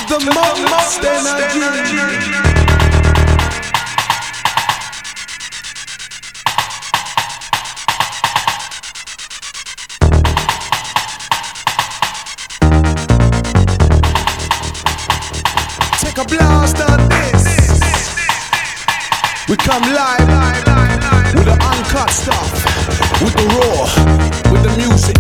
the most energy. Take a blast on this. We come live with the uncut stuff, with the raw, with the music.